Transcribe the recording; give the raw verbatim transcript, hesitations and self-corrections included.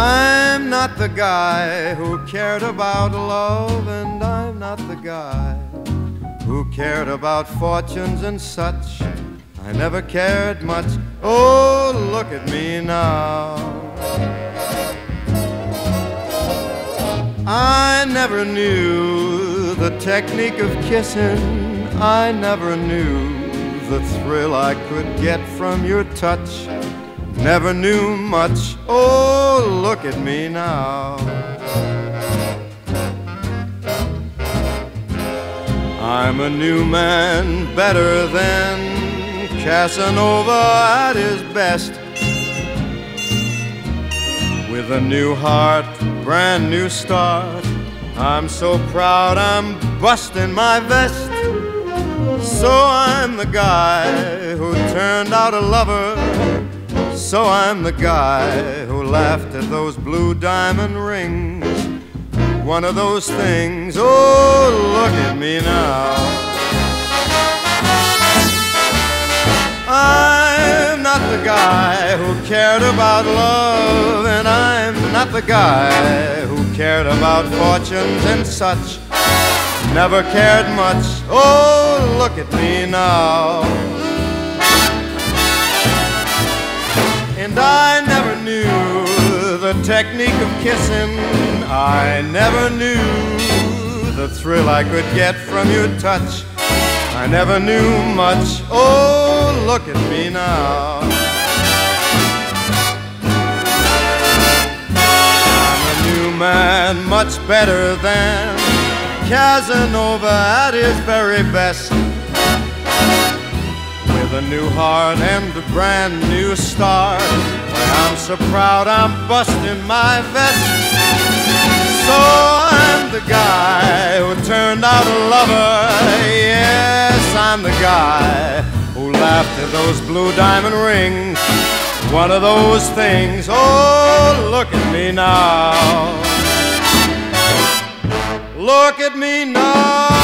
I'm not the guy who cared about love, and I'm not the guy who cared about fortunes and such. I never cared much. Oh, look at me now. I never knew the technique of kissing. I never knew the thrill I could get from your touch. Never knew much. Oh, look at me now. I'm a new man, better than Casanova at his best. With a new heart, brand new start. I'm so proud I'm busting my vest. So I'm the guy who turned out a lover. So I'm the guy who laughed at those blue diamond rings. One of those things. Oh, look at me now. I'm not the guy who cared about love, and I'm not the guy who cared about fortunes and such. Never cared much. Oh, look at me now. And I never knew the technique of kissing. I never knew the thrill I could get from your touch. I never knew much. Oh, look at me now. I'm a new man, much better than Casanova at his very best. With a new heart and a brand new start. I'm so proud I'm busting my vest. So I'm the guy who turned out a lover. Yes, I'm the guy who laughed at those blue diamond rings. One of those things. Oh, look at me now. Look at me now.